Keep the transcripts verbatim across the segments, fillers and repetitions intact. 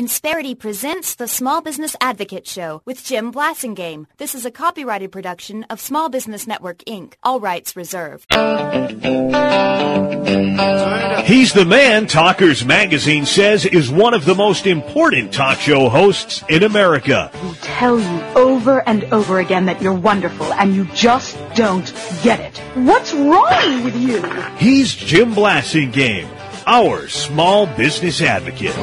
Insperity presents the Small Business Advocate Show with Jim Blasingame. This is a copyrighted production of Small Business Network, Incorporated. All rights reserved. He's the man Talkers Magazine says is one of the most important talk show hosts in America. We tell you over and over again that you're wonderful, and you just don't get it. What's wrong with you? He's Jim Blasingame, our small business advocate.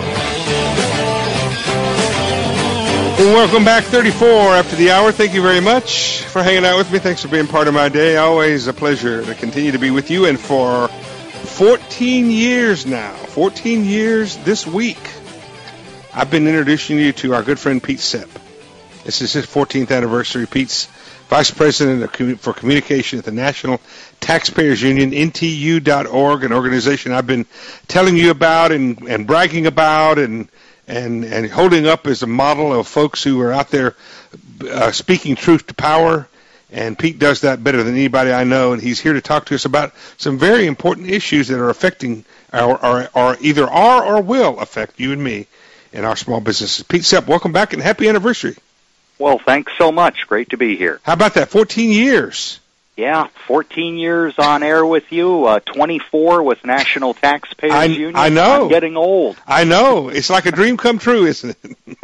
Welcome back, thirty-four after the hour. Thank you very much for hanging out with me. Thanks for being part of my day. Always a pleasure to continue to be with you. And for fourteen years now, fourteen years this week, I've been introducing you to our good friend Pete Sepp. This is his fourteenth anniversary. Pete's Vice President of, for Communication at the National Taxpayers Union, N T U dot org, an organization I've been telling you about and, and bragging about and and and holding up as a model of folks who are out there uh, speaking truth to power. And Pete does that better than anybody I know, and he's here to talk to us about some very important issues that are affecting, our, or, or either are or will affect you and me in our small businesses. Pete Sepp, welcome back and happy anniversary. Well, thanks so much. Great to be here. How about that, fourteen years? Yeah, fourteen years on air with you, uh, twenty-four with National Taxpayers I, Union. I know. I'm getting old. I know. It's like a dream come true, isn't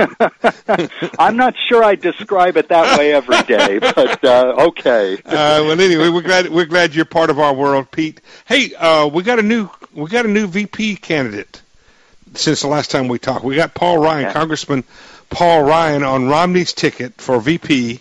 it? I'm not sure I describe it that way every day, but uh, okay. uh, well, anyway, we're glad we're glad you're part of our world, Pete. Hey, uh, we got a new we got a new V P candidate since the last time we talked. We got Paul Ryan, yeah. Congressman Paul Ryan, on Romney's ticket for V P,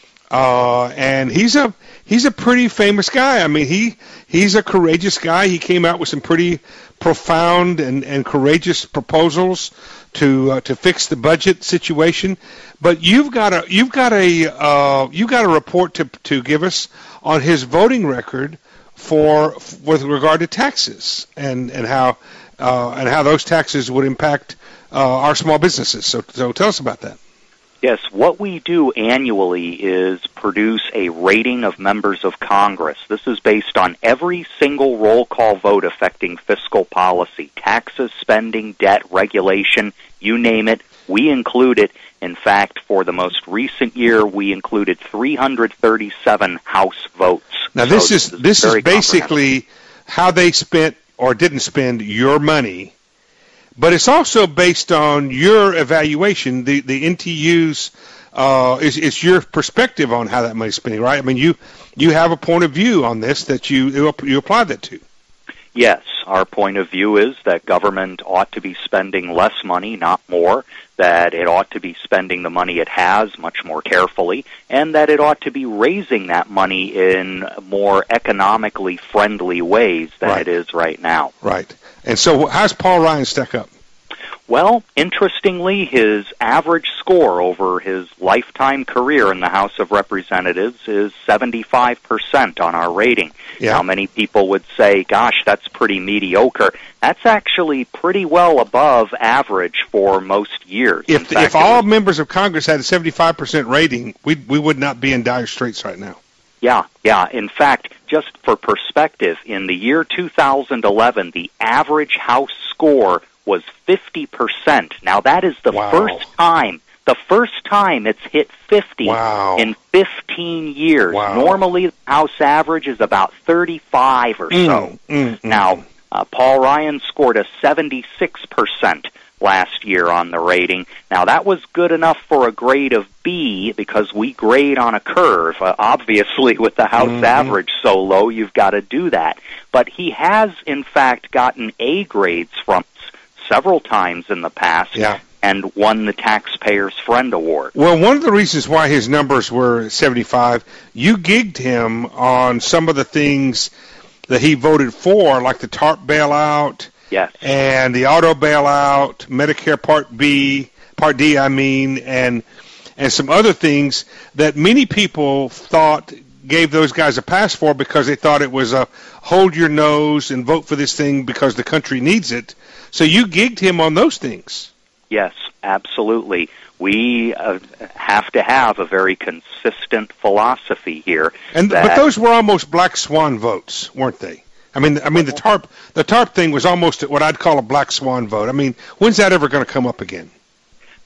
uh, and he's a he's a pretty famous guy. I mean, he he's a courageous guy. He came out with some pretty profound and, and courageous proposals to uh, to fix the budget situation. But you've got a you've got a uh, you've got a report to to give us on his voting record for with regard to taxes and and how uh, and how those taxes would impact uh, our small businesses. So so tell us about that. Yes, what we do annually is produce a rating of members of Congress. This is based on every single roll call vote affecting fiscal policy, taxes, spending, debt, regulation, you name it, we include it. In fact, for the most recent year, we included three hundred thirty-seven House votes. Now, this so is this, this is, is basically how they spent or didn't spend your money. But it's also based on your evaluation, the, the N T U's, uh, it's, it's your perspective on how that money's spending, right? I mean, you you have a point of view on this that you you apply that to. Yes, our point of view is that government ought to be spending less money, not more, that it ought to be spending the money it has much more carefully, and that it ought to be raising that money in more economically friendly ways than right. it is right now. Right. And so how's Paul Ryan stack up? Well, interestingly, his average score over his lifetime career in the House of Representatives is seventy-five percent on our rating. Yeah. Now, many people would say, gosh, that's pretty mediocre. That's actually pretty well above average for most years. If, in fact, if all was, members of Congress had a seventy-five percent rating, we we would not be in dire straits right now. Yeah, yeah. In fact, just for perspective, in the year two thousand eleven, the average House score was fifty percent. Now, that is the wow. first time, the first time it's hit fifty wow. in fifteen years. Wow. Normally, the House average is about thirty-five or mm, so. Mm, now, uh, Paul Ryan scored a seventy-six percent last year on the rating. Now, that was good enough for a grade of B because we grade on a curve. Uh, obviously, with the House mm-hmm. average so low, you've got to do that. But he has, in fact, gotten A grades from us several times in the past yeah. and won the Taxpayer's Friend Award. Well, one of the reasons why his numbers were seventy-five, you gigged him on some of the things that he voted for, like the TARP bailout, yes, and the auto bailout, Medicare Part B, Part D, I mean, and and some other things that many people thought gave those guys a pass for because they thought it was a hold your nose and vote for this thing because the country needs it. So you gigged him on those things. Yes, absolutely. We uh, have to have a very consistent philosophy here. And that, but those were almost black swan votes, weren't they? I mean, I mean the TARP the TARP thing was almost what I'd call a black swan vote. I mean, when's that ever going to come up again?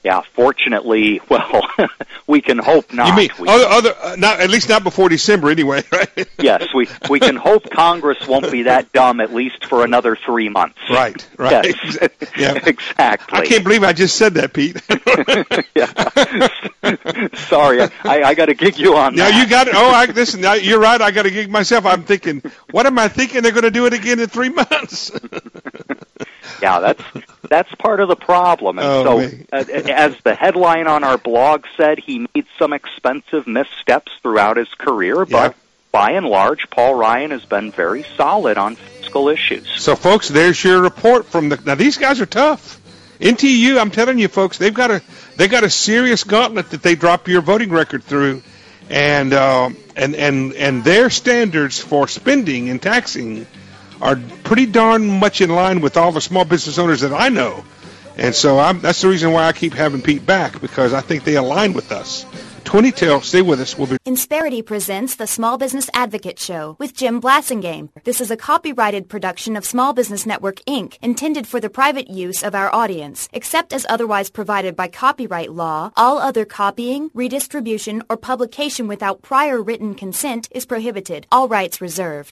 Yeah, fortunately, well, we can hope not. You mean we, other, other uh, not at least not before December anyway, right? Yes, we we can hope Congress won't be that dumb at least for another three months. Right, right. Yes, yeah. Exactly. I can't believe I just said that, Pete. Yeah. Sorry, I, I got to gig you on now that. Now you got it. Oh, I, listen, now you're right. I got to gig myself. I'm thinking, what am I thinking? They're going to do it again in three months. Yeah, that's that's part of the problem. And oh, so, uh, as the headline on our blog said, he made some expensive missteps throughout his career, but yeah. by and large, Paul Ryan has been very solid on fiscal issues. So, folks, there's your report from the. Now, these guys are tough. N T U, I'm telling you, folks, they've got a they got a serious gauntlet that they drop your voting record through, and uh, and and and their standards for spending and taxing are pretty darn much in line with all the small business owners that I know. And so I'm, that's the reason why I keep having Pete back, because I think they align with us. twenty till, stay with us. We'll be Insperity presents the Small Business Advocate Show with Jim Blassingame. This is a copyrighted production of Small Business Network, Incorporated, intended for the private use of our audience. Except as otherwise provided by copyright law, all other copying, redistribution, or publication without prior written consent is prohibited. All rights reserved.